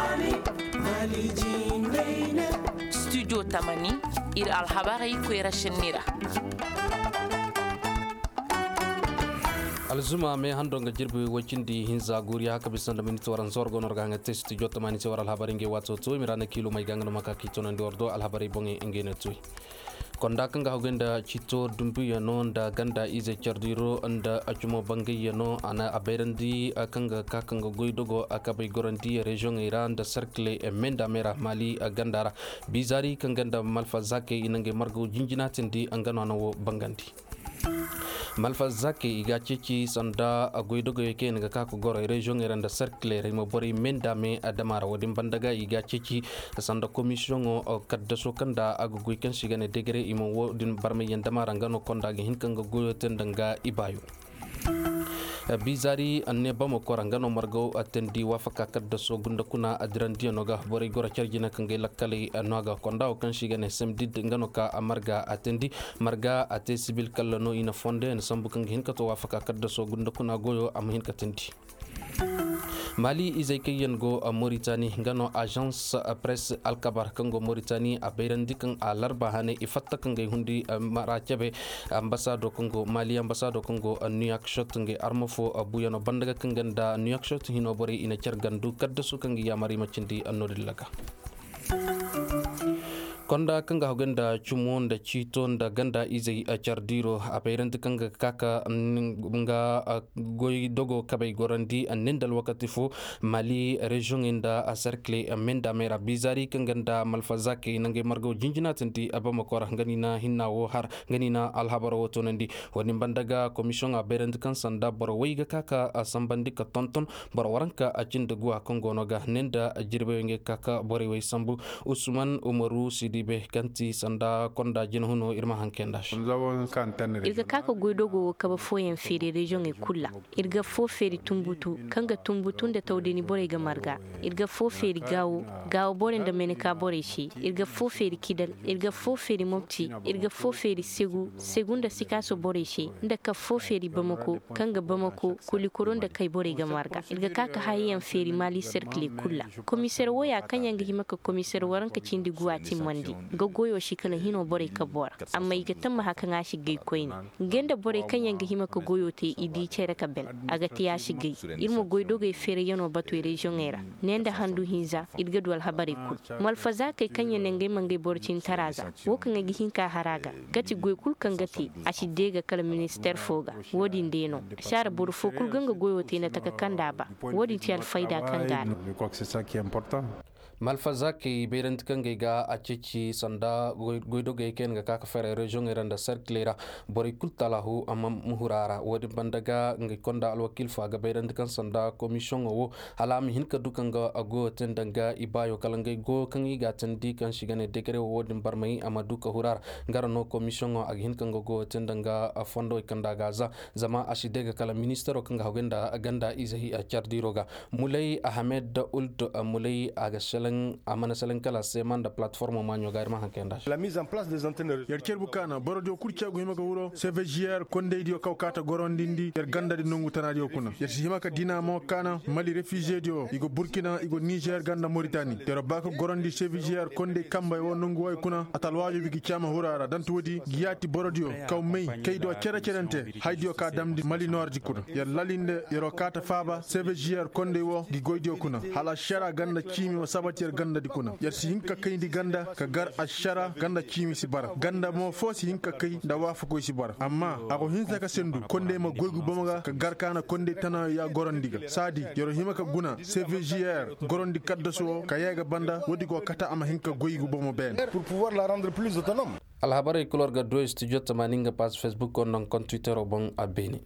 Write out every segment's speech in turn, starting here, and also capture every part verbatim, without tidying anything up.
Studio Tamani ir alhabari kwera shenira. alzuma me hando nga jirbi wacindi hinza guri haka bisanda minito waran sorgo norganga test jotta mani se waral habari nge watso to mirana kilo may ganga maka kitono ndordo al habari bonge ngene tuy konda kanga hogenda chito dumbu yano nda ganda ize chardiro nda achumo bangi yano ana aberandi akanga kakanga goidogo akabai goranti region iran da cercle e menda mera mali gandara bizari kanganda malfa zake inange margo jinjina tendi angano anawo banganti malfa zaki iga cici sanda agoidogo yake nga kako goro region eranda cercle remo bori menda me adamara wadin bandaga iga cici sanda commission o kadda so kanda agugui kan sigane degre imo wodin barme yandamara ngano konda ge hinkanga goyo tendanga ibayo bizari anne bamo korangano margo atendi wafaka kadda so gunda kuna adrandia noga bori gora charjina kangai lakkali noga konda o kan shigane semdid ngano ka amarga atendi marga ate sibil kallano ina fonde en sambu kangi hinkato wafaka kadda so gunda kuna goyo am hinka tendi Mali izay kayen go a Mauritanie ngano agence presse alkabar kango Mauritanie a beirandi kan a larba hane ifatta kan ngay hundi marachabe ambassador kango Mali ambassador kango New York shot nge armofo buyano bandaga kanganda New York shot hino bori ina chargandu kadda su kangi yamari macindi annodillaga konda kanga hogenda chumon da chiton da ganda izai a chardiro a bayrant kanga kaka nga goy dogo kabay gorandi nendal wakati fu Mali region inda a cercle menda mera bizari kanganda malfazake nange margo jinjina tanti abama kora nganina hinnawo har nganina alhabaro wotonandi woni bandaga commission a bayrant kan sanda boro wayga kaka a sambandi ka tonton boro waranka a cinda gua kongo noga nenda jirbe nge kaka bori way sambu Usman Umaru Sidi be kanti sanda konda jino huno irma hankenda irga kaka goidogo kaba foyen fere region e kulla irga fo feri tumbutu kanga tumbutu da tawdeni bore ga marga irga fo feri gawo gawo bore da meneka bore shi irga fo feri kidal irga fo feri mopti irga fo feri segu segunda sikaso bore shi nda ka fo feri bamako kanga bamako kuli koronda kai bore ga marga irga kaka hayan feri Mali cercle kulla commissaire woya kanyanga himaka commissaire waranka cindi guati mandi gogoyo shi kala hino bore ka bor amma iga tamma haka nga shi gai koyni genda bore kanyanga himaka goyo te idi chere ka ben aga tiya shi gai irmo goydo gai fere yano batu region era nenda handu hinza idga dwal habari kul malfaza kai kanya nenge mangai borcin taraza woka nga gihinka haraga gati goy kul kan gati ashi dega kala minister foga wodi ndeno shara bor fo kul ganga goyo te na takakanda ba wodi ti al faida kanga malfazaki berent kange ga achichi sanda goido ge ken ga kaka fere region eranda cerclera bori kultalahu amma muhurara wodi bandaga ngi konda alwakil fa ga berent kan sanda commission wo halami hinka dukanga ago tendanga ibayo kalanga go kangi ga tendi kan shigane degre wodi barmai amma duka hurar garano commission ag hinka go tendanga fondo ikanda gaza zama ashidega kala ministero kanga hogenda aganda izahi a chardiroga mulai ahmed ult mulai aga amana selen kala seman da plateforme manyo garma hakenda la mise en place des antennes yer kerbu kana borodio kurcha go himaka wuro C V G R konde dio kawkata gorondindi yer ganda di nongu tanadio kuna yer himaka dinamo kana Mali réfugié dio igo Burkina igo Niger ganda Mauritanie yer bako gorondi C V G R konde kamba won nongu way kuna atalwajo bigi chama hurara dan wodi giyati borodio kaw mey kaydo cere cerente haydio ka damdi Mali nord di kuna yer lalinde yer kata faba C V G R konde wo gi goydio kuna hala shara ganda chimi wa sabati yer ganda di kuna yer si hinka kay di ganda ka gar ashara ganda chimi si bara ganda mo fo si hinka kay da wafa ko si bara amma ako hinta ka sendu konde ma goygu bamaga ka gar kana konde tana ya gorondiga sadi yer himaka guna C V G R gorondi kaddo so ka yega banda wodi ko kata ama hinka goygu bamo ben pour pouvoir la rendre plus autonome alhabari kulor ga do studio tamaninga pas Facebook kon non kon Twitter bon abeni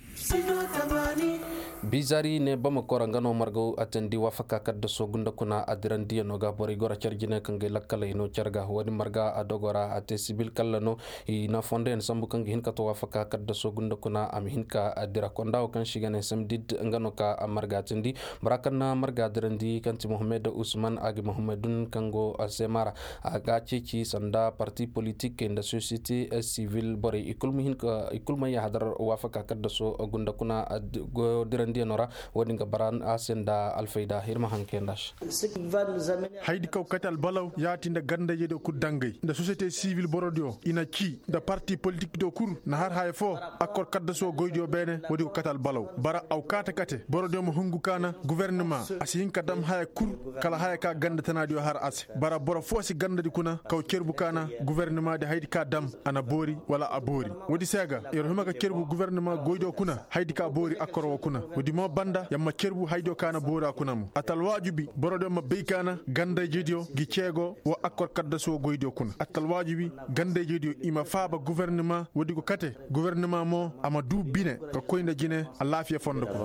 bizari ne bama korangano margo atendi wafaka kadda so gunda kuna adirandi no ga bori gora charjine kange lakkala ino charga wadi marga adogora ate sibil kallano ina fonde en sambu kange hinka to wafaka kadda so gunda kuna am hinka adira konda o kan shigane samdid ngano ka marga atendi barakanna marga adirandi kanti Mohamed Usman agi Mohamedun kango asemara aga chichi sanda parti politique en da société civile bori ikulmi hinka ikulma ya hadar wafaka kadda so gunda kuna go dirandi nora wodi nga baran asenda alfayda hirma hankendash haydi kaw katal balaw yaati nda gandaje do ku dangay nda société civile borodio ina ci nda parti politique do kur na har hay fo accord kadda so goydio bene wodi ko katal balaw bara aw kata kate borodio mo hungu kana gouvernement asihin kadam hay kur kala hay ka ganda tanadi har as bara boro fosi ganda di kuna kaw cerbu kana gouvernement de haydi ka dam ana bori wala abori wodi sega yor huma ka cerbu gouvernement goydio kuna haydi ka bori accord wo kuna wodi mo banda yamma cerbu haydo kana bora kuna mu atal wajibi borodio ma beykana ganda jedio gi cego wo accord kadda so goydio kuna atal wajibi ganda jedio ima faaba gouvernement wodi ko kate gouvernement mo ama du bine ko koynde jine a lafiya fondo ko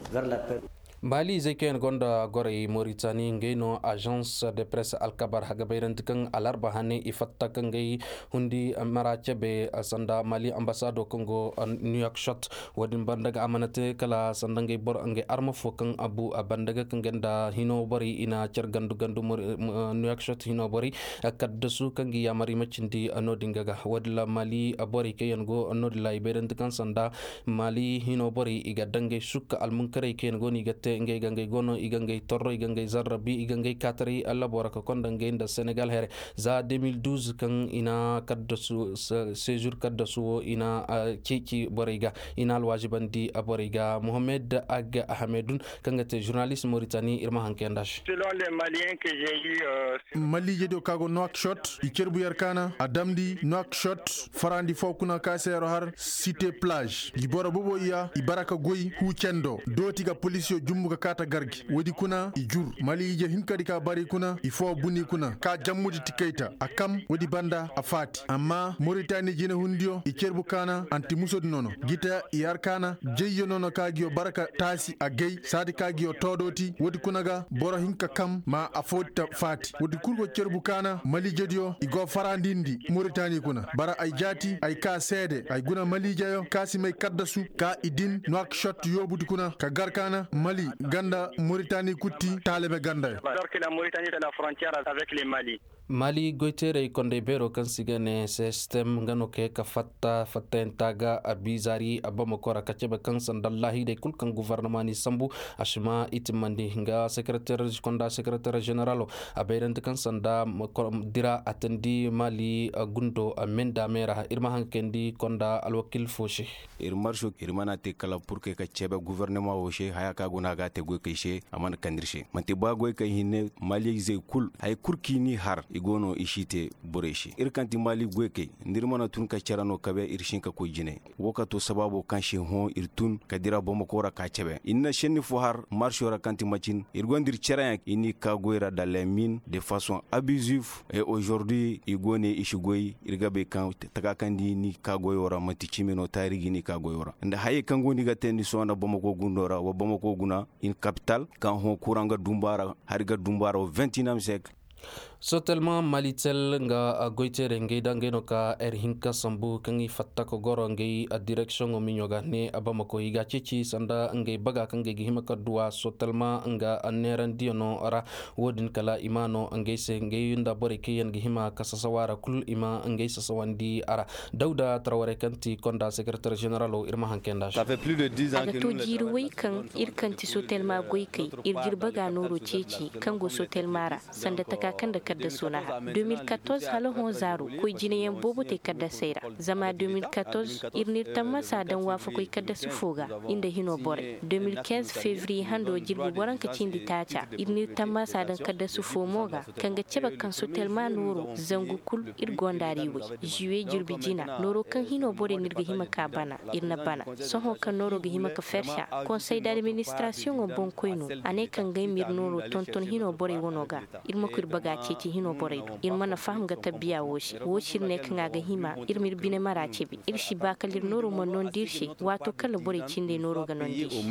Mali zeken gonda gore Mauritanie ngeno agence de presse alkabar hagabayran kan alarba hane ifatta kan gai hundi marache be sanda Mali ambassado Congo New York shot wadin bandaga amanate kala sandangai bor ange arma fokan abu abandaga kan genda hino bari ina cer gandu gandu New York shot hino bari kaddasu kan gi yamari macindi anodingaga wadla Mali abori kayan go anodla iberan kan sanda Mali hino bari iga dangai sukka almunkare kayan go ni gatte ngay gangay gono igangay torro igangay zarrabi igangay katari alla boraka konda ngay nda Senegal here za deux mille douze kan ina kaddasu séjour kaddasu ina cici boriga ina alwajibandi aboriga Mohamed Ag Ahmedoun kangate journaliste Mauritanie irma hankendash selon les Maliens que j'ai eu euh... Mali jedo kago Nouakchott icerbu yarkana adamdi Nouakchott farandi fokuna kasero har cité plage ibora bobo iya ibaraka goyi hu cendo dotiga police jumbu ka kata gargi wodi kuna i jur Mali je hinkadi ka bari kuna ifo buni kuna ka jammudi tikaita akam wodi banda afati amma Mauritanie jine hundio i cerbu kana anti musod nono gita yar kana jeyo nono kagio baraka tasi agay sadi kagio todoti wodi kuna ga boro hinka kam ma afota fati wodi kurgo cerbu kana Mali jedio igo farandindi Mauritanie kuna bara ay jati ay ka sede ay guna Mali jayo kasi may kaddasu ka idin Nouakchott yobudi kuna ka garkana Mali ganda Mauritanie kuti talebe ganda alors que la Mauritanie est à la frontière avec le Mali Mali goitere konde bero kan sigane system ngano ke ka fatta fatta taga abizari abama kora kachebe kan sandallahi de kul kan gouvernement ni sambu ashma itmandi nga secrétaire konda secrétaire général abeyrent kan sanda dira atandi Mali gundo amenda mera irma hankendi konda alwakil foshi irmarsho irmana te kala pour que ka chebe gouvernement woshe haya ka guna ga te go kayshe amana kandirshe manti ba go kay hinne Mali ze kul hay kurkini har igono ishite boreshi irkanti Mali gweke ndirmana tun ka charano kabe irshinka ko jine wokato sababu kanshi ho irtun kadira bomo kora ka chebe inna shenni fohar marshora kanti machin irgondir charaya ini ka goira dans les mines de façon abusive et aujourd'hui igone ishigoi irgabe kan takakandi ni ka goyora matichimeno tarigi ni ka goyora nda haye kango ni gatendi sona bomo ko gundora wa bomo ko guna in capital kan ho kuranga dumbara hariga dumbara au vingtième siècle. Sotelma malitel nga goitere ngai dangeno ka er hinka sambu kangi fatta ko goro ngai a direction o minyoga ne abama ko iga chichi sanda ngai baga kangai gihima ka dua sotelma nga aneran diono ara wodin kala imano ngai se ngai yunda bore kiyen gihima ka sasawara kul ima ngai sasawandi ara Dauda Traoré kanti konda secrétaire général o irma hankenda Ça fait plus de dix ans que nous to jirwai kan irkanti sotelma goikai irgir baga noro chichi kango sotelmara sanda taka kanda kadda suna deux mille quatorze halo hon zaru ko jiniyen bobo te kadda seira zama deux mille quatorze irnir tamma sa dan wafa ko kadda sufuga inda hino bore deux mille quinze février hando jirbi boran ka cindi tacha irnir tamma sa dan kadda sufo moga kanga ceba kan so telma noro zangu kul ir gondari wi juwe jirbi jina noro kan hino bore nirga hima ka bana irna bana soho kan noro ga hima ka fersha conseil d'administration o bon koyno ane kan gay mir noro tonton hino bore wonoga irma kur baga ci hino boredo irma na faham ga tabiya woshi woshi ne kan ga hima irmir bine mara cebi irshi ba kalir noro mon non dirshi wato kala bore cinde noro ga non dirshi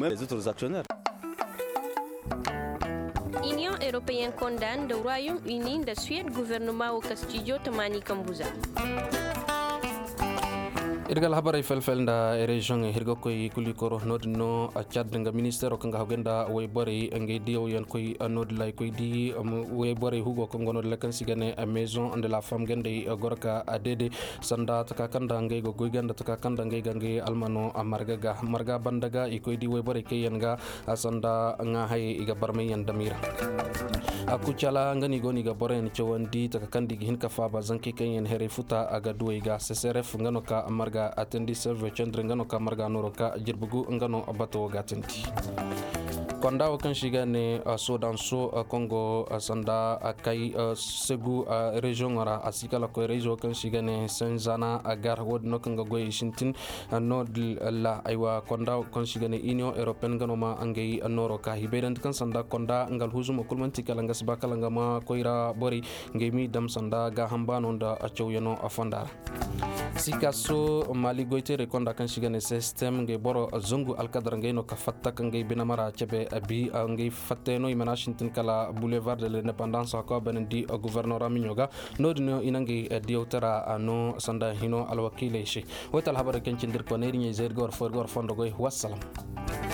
Union européenne condamne le Royaume-Uni de Suède gouvernement au Castillo Tamani Kambuza. irgal habaray felfelnda e région e hirgo koy kulikoro nodno chad nga ministère ko nga hogenda way bari ngay diw yon koy nod lay koy di way bari hugo ko ngono la kan sigane maison de la femme gende gorka adede sanda taka kanda ngay go goyganda taka kanda ngay gangi almano marga ga marga bandaga e koy di way bari kayen ga sanda nga hay iga barme yan damira aku chala ngani goni ga boren chawandi taka kandi hin ka fa bazanki kayen here futa aga duwe ga ssrf ngano ka marga atendi serve chandre ngano ka marga noroka jirbugu ngano abato gatendi konda wakan shiga ne Sudan so Congo sanda kai segu region ara asikala ko region kan shiga ne Senzana agar wod no kan goy shintin no la aywa konda kan shiga ne Union European ngano ma angay noroka hibedan kan sanda konda ngal huzum kulmanti kala ngas bakala ngama koira bori ngemi dam sanda ga hambano da achowyano afanda sikaso mali goite rekonda kan shiga ne system ngay boro zungu alkadar ngay no ka fatta kan ngay binamara chebe abi ngay fatteno imana shintin kala boulevard de l'indépendance ko benendi gouverneur aminyoga nodino inangi diotara no sanda hino alwakile shi wotal habare kan cindir ko neri nyi zergor forgor fondo goy wassalam